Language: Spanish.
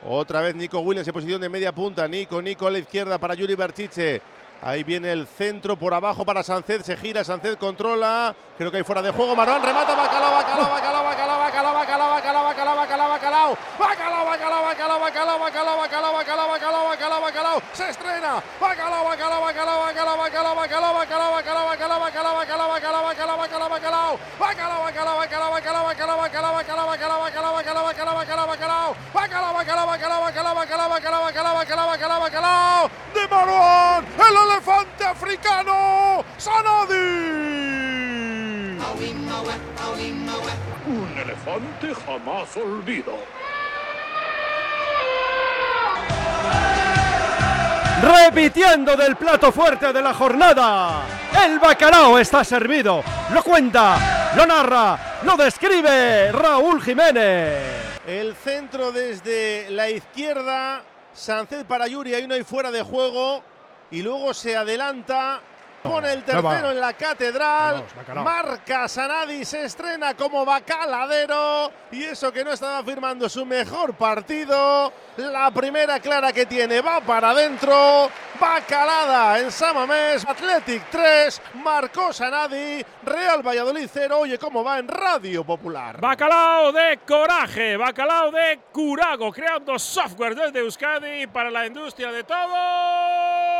Otra vez Nico Williams en posición de media punta. Nico a la izquierda para Yuri Berchiche. Ahí viene el centro por abajo para Sánchez. Se gira, Sánchez controla. Creo que hay fuera de juego. Marwan remata. Bacalao. Se estrena. Bacalao. De Marwan, el elefante africano, Sanadi. Un elefante jamás olvida. Repitiendo del plato fuerte de la jornada, el bacalao está servido. Lo cuenta, lo narra, lo describe Raúl Jiménez. El centro desde la izquierda, Sánchez para Yuri, ahí no hay fuera de juego. Y luego se adelanta, pone el tercero en la catedral, marca Sanadi, se estrena como bacaladero. Y eso que no estaba firmando su mejor partido. La primera clara que tiene va para adentro. Bacalada en San Mamés, Athletic 3, marcó Sanadi, Real Valladolid 0. Oye, cómo va en Radio Popular. Bacalao de coraje, bacalao de curago, creando software desde Euskadi para la industria de todo.